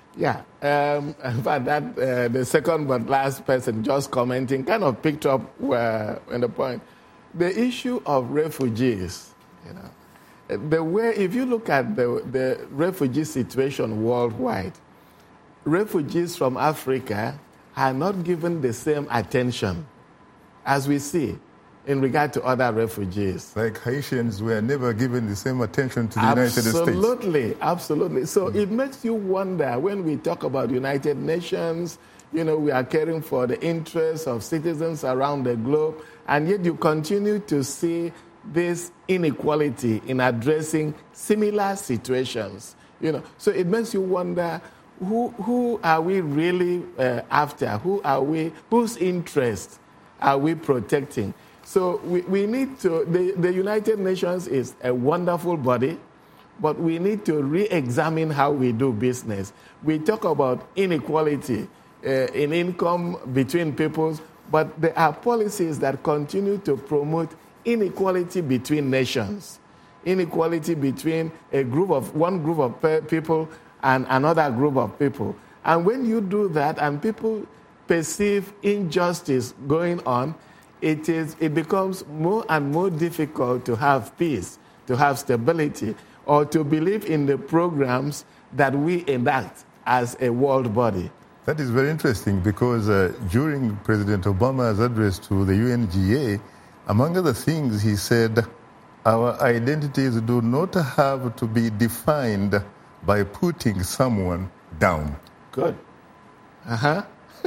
Yeah, um, but that uh, the second but last person just commenting kind of picked up uh, in the point. The issue of refugees, you know, the way, if you look at the, the refugee situation worldwide, refugees from Africa are not given the same attention as we see in regard to other refugees. Like Haitians were never given the same attention to the absolutely, United States. Absolutely, absolutely. So mm. it makes you wonder when we talk about United Nations, you know, we are caring for the interests of citizens around the globe, and yet you continue to see this inequality in addressing similar situations. You know, so it makes you wonder, who who are we really uh, after? Who are we? Whose interests are we protecting? So we, we need to, the, the United Nations is a wonderful body, but we need to re-examine how we do business. We talk about inequality uh, in income between peoples, but there are policies that continue to promote inequality between nations, inequality between a group of, one group of people and another group of people. And when you do that and people perceive injustice going on, It is. It becomes more and more difficult to have peace, to have stability, or to believe in the programs that we enact as a world body. That is very interesting because uh, during President Obama's address to the U N G A, among other things, he said, our identities do not have to be defined by putting someone down. Good. Uh-huh.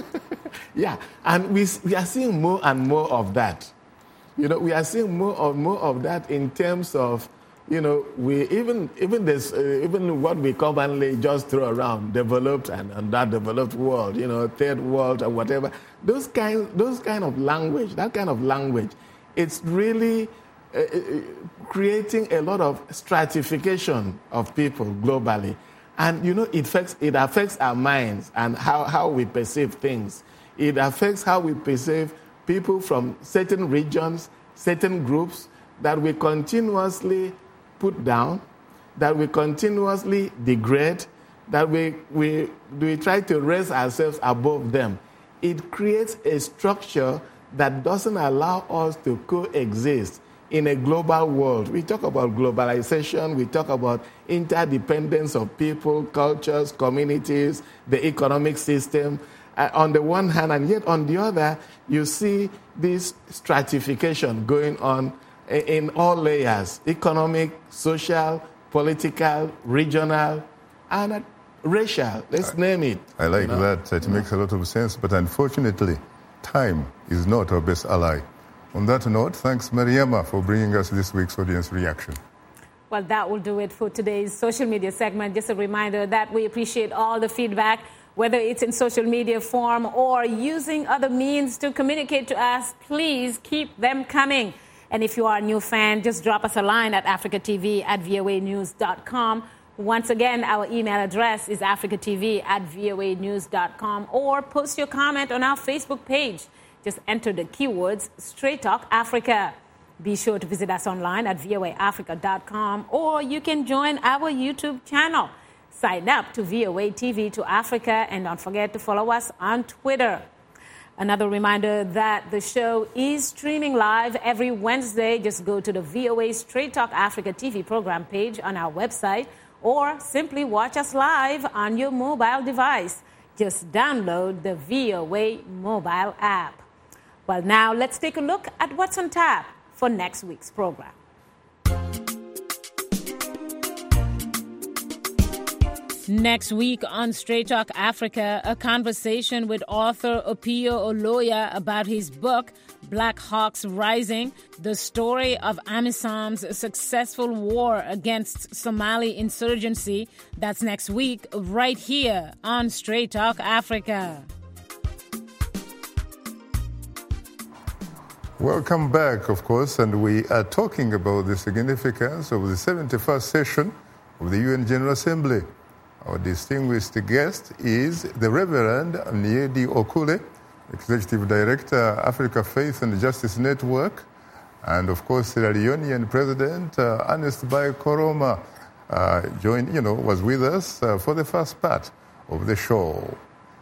Yeah, and we we are seeing more and more of that. You know, we are seeing more and more of that in terms of, you know, we even even this uh, even what we commonly just throw around, developed and, and that developed world, you know, third world or whatever. Those kind those kind of language, that kind of language, it's really uh, creating a lot of stratification of people globally. And, you know, it affects, it affects our minds and how, how we perceive things. It affects how we perceive people from certain regions, certain groups that we continuously put down, that we continuously degrade, that we, we, we try to raise ourselves above them. It creates a structure that doesn't allow us to coexist in a global world. We talk about globalization, we talk about interdependence of people, cultures, communities, the economic system, uh, on the one hand, and yet on the other, you see this stratification going on in all layers, economic, social, political, regional, and racial. Let's I, name it. I like you know? that. It makes a lot of sense, but unfortunately, time is not our best ally. On that note, thanks, Mariama, for bringing us this week's audience reaction. Well, that will do it for today's social media segment. Just a reminder that we appreciate all the feedback, whether it's in social media form or using other means to communicate to us. Please keep them coming. And if you are a new fan, just drop us a line at africatv at voa news dot com. Once again, our email address is africatv at voa news dot com, or post your comment on our Facebook page. Just enter the keywords Straight Talk Africa. Be sure to visit us online at voa africa dot com, or you can join our YouTube channel. Sign up to V O A T V to Africa, and don't forget to follow us on Twitter. Another reminder that the show is streaming live every Wednesday. Just go to the V O A Straight Talk Africa T V program page on our website, or simply watch us live on your mobile device. Just download the V O A mobile app. Well, now let's take a look at what's on tap for next week's program. Next week on Straight Talk Africa, a conversation with author Opio Oloya about his book, Black Hawks Rising, the story of AMISOM's successful war against Somali insurgency. That's next week, right here on Straight Talk Africa. Welcome back, of course, and we are talking about the significance of the seventy-first session of the U N General Assembly. Our distinguished guest is the Reverend Nyedi Okule, Executive Director, Africa Faith and Justice Network, and of course Sierra Leonean President uh, Ernest Bai Koroma uh, joined, you know, was with us uh, for the first part of the show.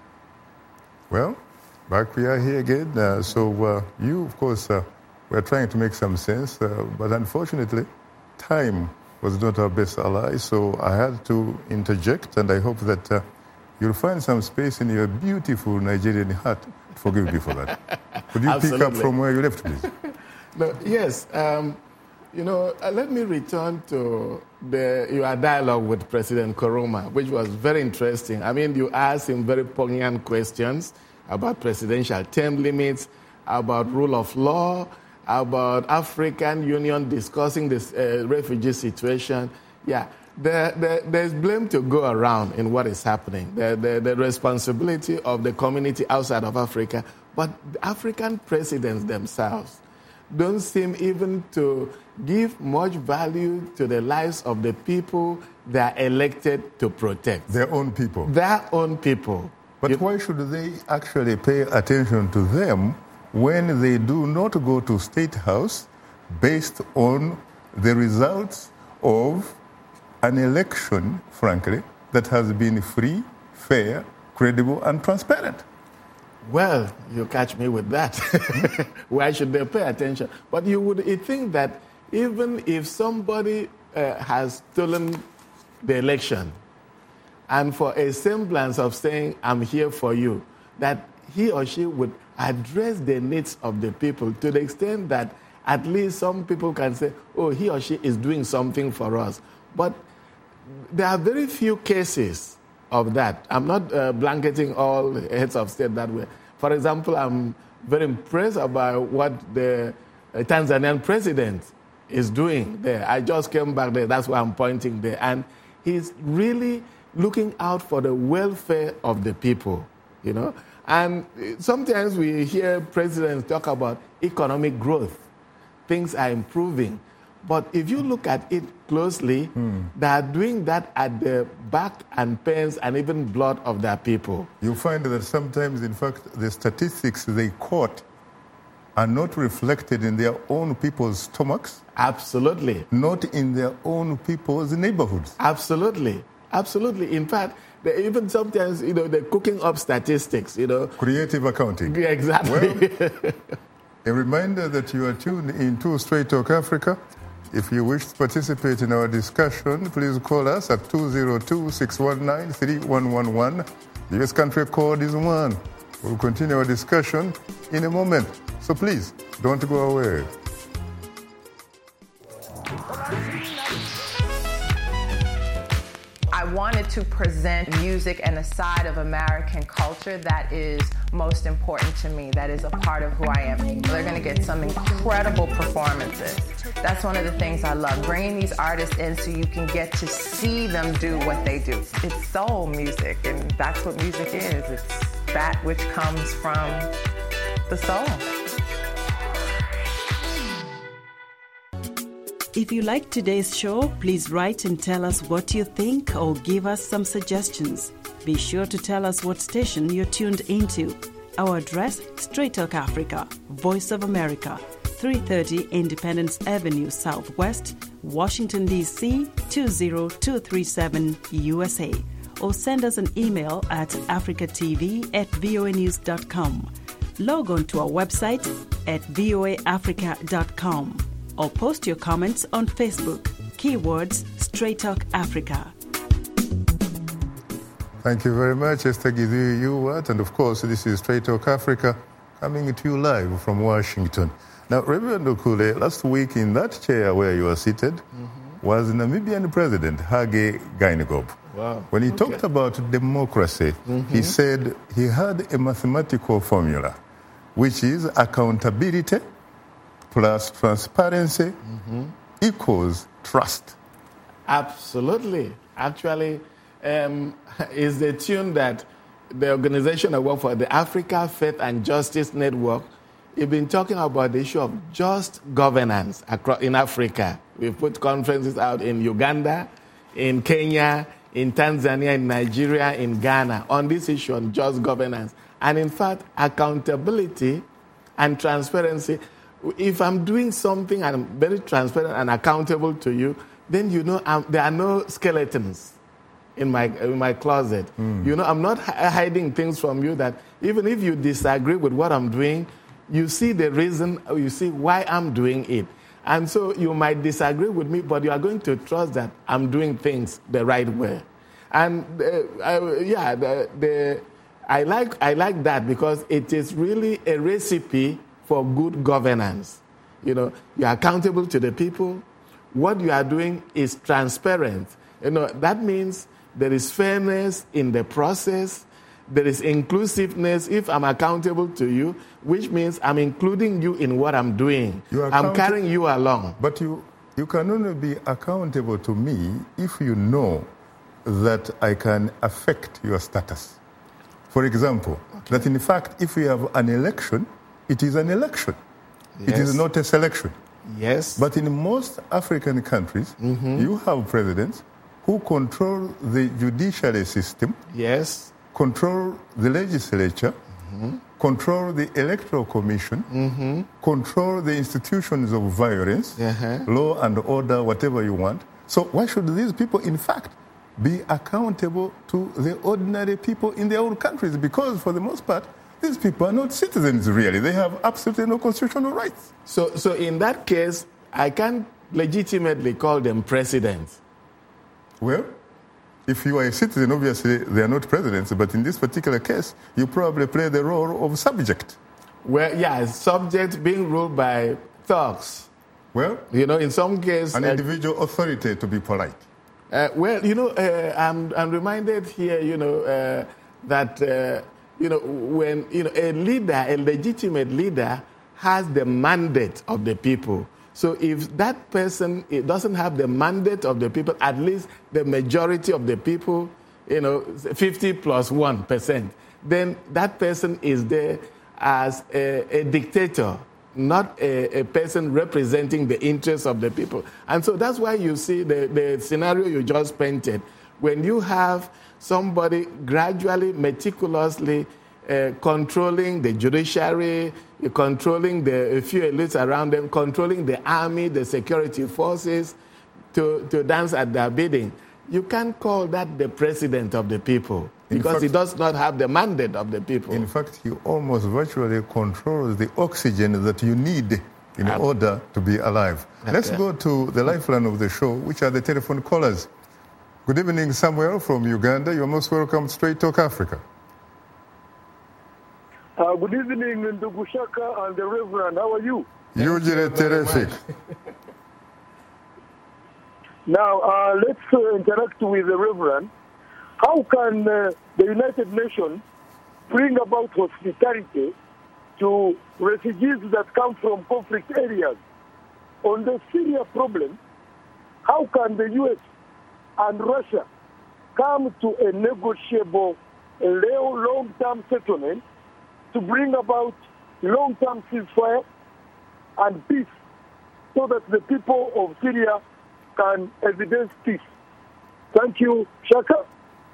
Well, back we are here again. Uh, so uh, you, of course, uh, were trying to make some sense, uh, but unfortunately, time was not our best ally, so I had to interject, and I hope that uh, you'll find some space in your beautiful Nigerian heart. Forgive me for that. Could you Absolutely. pick up from where you left, please? No, yes. Um, you know, uh, let me return to the, your dialogue with President Nkrumah, which was very interesting. I mean, you asked him very poignant questions about presidential term limits, about rule of law, about African Union discussing this uh, refugee situation. Yeah, there, there, there's blame to go around in what is happening, the, the, the responsibility of the community outside of Africa. But the African presidents themselves don't seem even to give much value to the lives of the people they are elected to protect. Their own people. Their own people. But why should they actually pay attention to them when they do not go to State House based on the results of an election, frankly, that has been free, fair, credible, and transparent? Well, you catch me with that. Why should they pay attention? But you would think that even if somebody uh, has stolen the election, and for a semblance of saying, I'm here for you, that he or she would address the needs of the people to the extent that at least some people can say, oh, he or she is doing something for us. But there are very few cases of that. I'm not uh, blanketing all heads of state that way. For example, I'm very impressed about what the uh, Tanzanian president is doing there. I just came back there. That's why I'm pointing there. And he's really looking out for the welfare of the people, you know. And sometimes we hear presidents talk about economic growth. Things are improving. But if you look at it closely, mm. they are doing that at the back and pains and even blood of their people. You find that sometimes, in fact, the statistics they quote are not reflected in their own people's stomachs. Absolutely. Not in their own people's neighborhoods. Absolutely. Absolutely. In fact, they even sometimes, you know, they're cooking up statistics, you know. Creative accounting. Yeah, exactly. Well, a reminder that you are tuned into Straight Talk Africa. If you wish to participate in our discussion, please call us at two zero two, six one nine, three one one one. The U S country code is one. We'll continue our discussion in a moment. So please, don't go away. I wanted to present music and a side of American culture that is most important to me, that is a part of who I am. They're going to get some incredible performances. That's one of the things I love, bringing these artists in so you can get to see them do what they do. It's soul music, and that's what music is. It's that which comes from the soul. If you like today's show, please write and tell us what you think or give us some suggestions. Be sure to tell us what station you're tuned into. Our address, Straight Talk Africa, Voice of America, three thirty Independence Avenue Southwest, Washington, D C two zero two three seven, U S A. Or send us an email at africatv at voanews dot com. Log on to our website at voa africa dot com. Or post your comments on Facebook. Keywords Straight Talk Africa. Thank you very much, Esther Githui-Ewart. And of course, this is Straight Talk Africa coming to you live from Washington. Now, Reverend Okule, last week in that chair where you are seated mm-hmm. was Namibian President Hage Geingob. Wow. When he okay. talked about democracy, mm-hmm. he said he had a mathematical formula, which is accountability plus transparency mm-hmm. equals trust. Absolutely. Actually, um, is the tune that the organization I work for, the Africa Faith and Justice Network, we've been talking about the issue of just governance across in Africa. We've put conferences out in Uganda, in Kenya, in Tanzania, in Nigeria, in Ghana on this issue on just governance. And in fact, accountability and transparency. If I'm doing something and I'm very transparent and accountable to you, then you know I'm, there are no skeletons in my in my closet. Mm. You know, I'm not h- hiding things from you that even if you disagree with what I'm doing, you see the reason, you see why I'm doing it. And so you might disagree with me, but you are going to trust that I'm doing things the right way. And uh, I, yeah, the, the, I like I like that because it is really a recipe for good governance. You know, you are accountable to the people. What you are doing is transparent. You know, that means there is fairness in the process. There is inclusiveness if I'm accountable to you, which means I'm including you in what I'm doing. I'm carrying you along. But you, you can only be accountable to me if you know that I can affect your status. For example, okay. that in fact, if we have an election, it is an election. Yes. It is not a selection. Yes. But in most African countries, mm-hmm. you have presidents who control the judiciary system. Yes. Control the legislature, mm-hmm. control the electoral commission, mm-hmm. control the institutions of violence, uh-huh. law and order, whatever you want. So why should these people, in fact, be accountable to the ordinary people in their own countries? Because for the most part, these people are not citizens, really. They have absolutely no constitutional rights. So, so in that case, I can't legitimately call them presidents. Well, if you are a citizen, obviously they are not presidents, but in this particular case, you probably play the role of subject. Well, yeah, subject being ruled by thugs. Well, you know, in some cases... An uh, individual authority, to be polite. Uh, well, you know, uh, I'm, I'm reminded here, you know, uh, that, uh, you know, when, you know, a leader, a legitimate leader, has the mandate of the people. So if that person it doesn't have the mandate of the people, at least the majority of the people, you know, fifty plus one percent, then that person is there as a, a dictator, not a, a person representing the interests of the people. And so that's why you see the, the scenario you just painted. When you have somebody gradually, meticulously uh, controlling the judiciary, controlling the few elites around them, controlling the army, the security forces, to, to dance at their bidding. You can't call that the president of the people because fact, he does not have the mandate of the people. In fact, he almost virtually controls the oxygen that you need in um, order to be alive. Okay. Let's go to the lifeline of the show, which are the telephone callers. Good evening, Samuel from Uganda. You're most welcome to Straight Talk Africa. Uh, good evening, Ndugu Shaka and the Reverend. How are you? Usually terrific. Now, uh, let's uh, interact with the Reverend. How can uh, the United Nations bring about hospitality to refugees that come from conflict areas? On the Syria problem, how can the U S and Russia come to a negotiable, a long-term settlement to bring about long-term ceasefire and peace so that the people of Syria can evidence peace? Thank you, Shaka.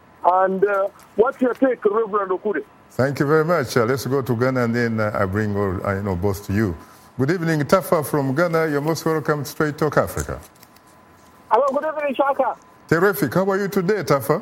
And uh, what's your take, Reverend Okure? Thank you very much. Uh, let's go to Ghana and then uh, I bring all, I know both to you. Good evening, Tafa from Ghana. You're most welcome to Straight Talk Africa. Hello, good evening, Shaka. Terrific. How are you today, Tafa?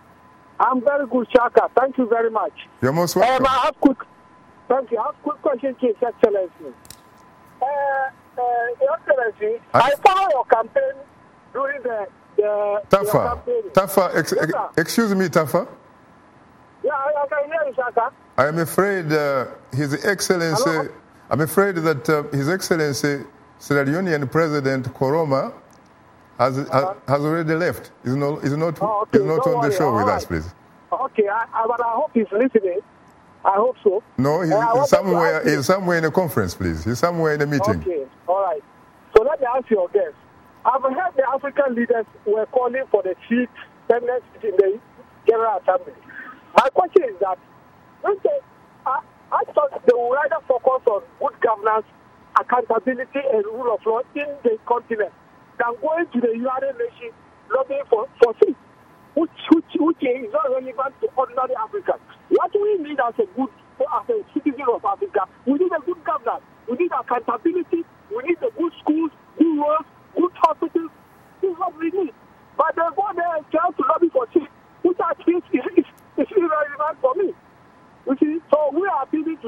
I'm very good, Shaka. Thank you very much. You're most welcome. Um, I have quick, thank you. I have quick question to His Excellency. Uh, uh, Your Excellency, I, I follow your campaign during the, the Tafa. Tafa, ex, ex, excuse me, Tafa. Yeah, I, I can hear you, Shaka. I am afraid uh, His Excellency. Hello? I'm afraid that uh, His Excellency Sierra Leonean President Koroma has, uh-huh. has has already left. He's not, he's not, oh, okay. he's not on worry. the show All with right. us, please. Okay, I, I, but I hope he's listening. I hope so. No, he's, uh, he's somewhere. He's somewhere in a conference, please. He's somewhere in a meeting. Okay, all right. So let me ask you your guest. I've heard the African leaders were calling for the seat, permanent seat in the General Assembly. My question is that, they, I, I thought they would rather focus on good governance, accountability, and rule of law in the continent than going to the United Nations lobbying for, for seats, which, which, which is not relevant to ordinary Africans. What we need as a good, as a citizen of Africa, we need a good governance, we need accountability, we need a good schools, good roads, good hospitals. This is what we need. But they go there and try to lobby for seats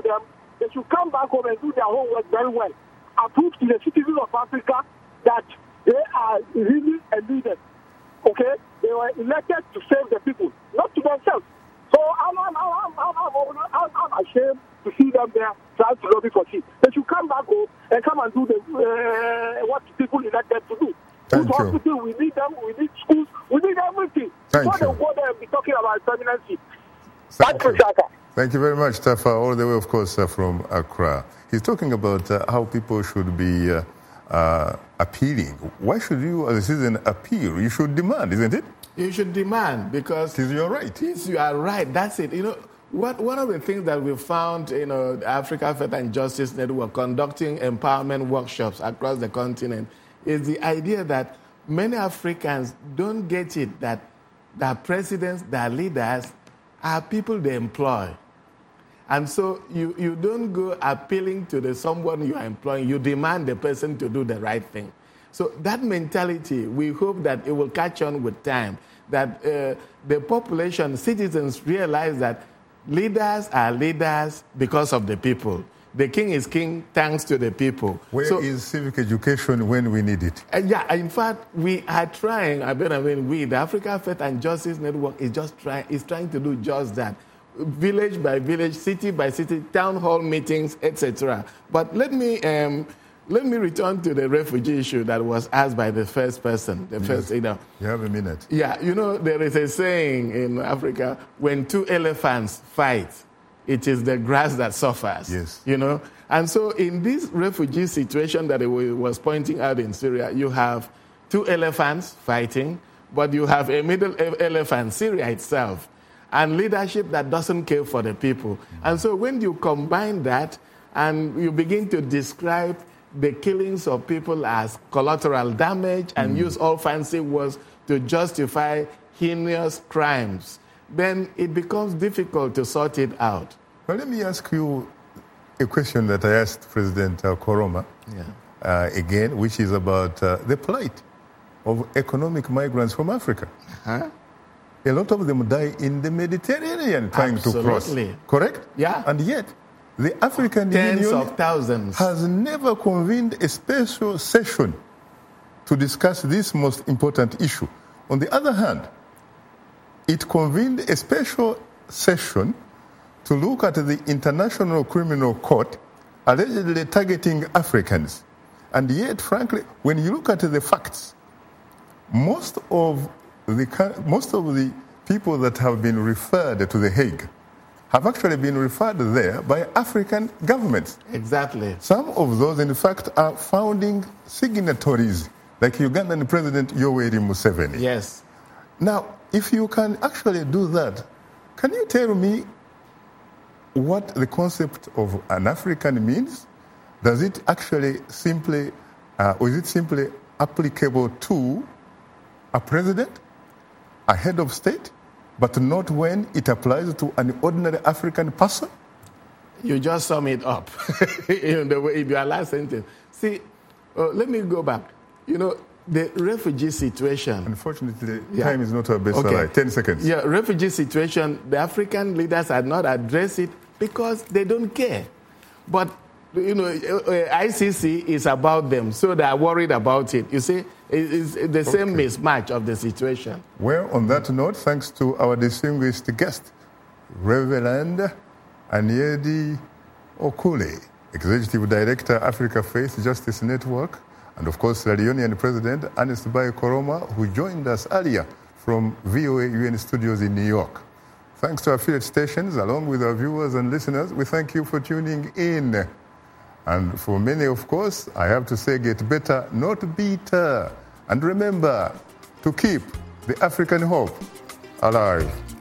them, they should come back home and do their homework very well. And prove to the citizens of Africa that they are really a leader. Okay? They were elected to save the people, not to themselves. So I'm, I'm, I'm, I'm, I'm, I'm ashamed to see them there trying to lobby for seats. They should come back home and come and do the, uh, what people elected to do. Thank Good you. hospital, we need them, we need schools, we need everything. Thank so you. they go there and be talking about permanent seats. Thank That's you. for Shaka. Thank you very much, Tafa, all the way, of course, uh, from Accra. He's talking about uh, how people should be uh, uh, appealing. Why should you, as a citizen, appeal? You should demand, isn't it? You should demand because... It is your right. Yes, you are right. That's it. You know, what, one of the things that we found, you know, the Africa Faith and Justice Network conducting empowerment workshops across the continent is the idea that many Africans don't get it that their presidents, their leaders are people they employ. And so you, you don't go appealing to the someone you are employing. You demand the person to do the right thing. So that mentality, we hope that it will catch on with time, that uh, the population, citizens realize that leaders are leaders because of the people. The king is king thanks to the people. Where so, is civic education when we need it? Uh, yeah, in fact, we are trying, I mean, I mean, we, the Africa Faith and Justice Network is just trying, is trying to do just that. Village by village, city by city, town hall meetings, et cetera. But let me um, let me return to the refugee issue that was asked by the first person, the yes. first, you know. You have a minute. Yeah, you know, there is a saying in Africa, when two elephants fight, it is the grass that suffers. Yes. You know? And so in this refugee situation that it was pointing out in Syria, you have two elephants fighting, but you have a middle elephant, Syria itself, and leadership that doesn't care for the people. And so when you combine that and you begin to describe the killings of people as collateral damage and mm. use all fancy words to justify heinous crimes, then it becomes difficult to sort it out. Well, let me ask you a question that I asked President uh, Koroma yeah. uh, again, which is about uh, the plight of economic migrants from Africa. Huh? A lot of them die in the Mediterranean trying Absolutely. to cross. Correct? Yeah. And yet, the African Tens Union of thousands. has never convened a special session to discuss this most important issue. On the other hand, it convened a special session to look at the International Criminal Court allegedly targeting Africans. And yet, frankly, when you look at the facts, most of the most of the people that have been referred to The Hague have actually been referred there by African governments. Exactly. Some of those, in fact, are founding signatories, like Ugandan President Yoweri Museveni. Yes. Now, if you can actually do that, can you tell me what the concept of an African means? Does it actually simply, uh, or is it simply applicable to a president, a head of state, but not when it applies to an ordinary African person? You just sum it up in the way, in your last sentence. See, uh, let me go back. You know, the refugee situation. Unfortunately, yeah. time is not our best okay. ally. Ten seconds. Yeah, refugee situation, the African leaders had not addressed it because they don't care. But, you know, I C C is about them, so they are worried about it. You see, it's the same okay. mismatch of the situation. Well, on that note, thanks to our distinguished guest, Reverend Anyedi Okule, Executive Director, Africa Faith Justice Network, and of course, Sierra Leonean President Ernest Bai Koroma, who joined us earlier from V O A U N Studios in New York. Thanks to our affiliate stations, along with our viewers and listeners, we thank you for tuning in. And for many, of course, I have to say, get better, not bitter. And remember to keep the African hope alive.